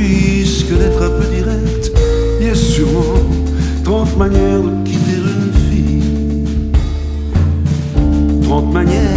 risque d'être un peu direct. Il y a sûrement 30 manières de quitter une fille, 30 manières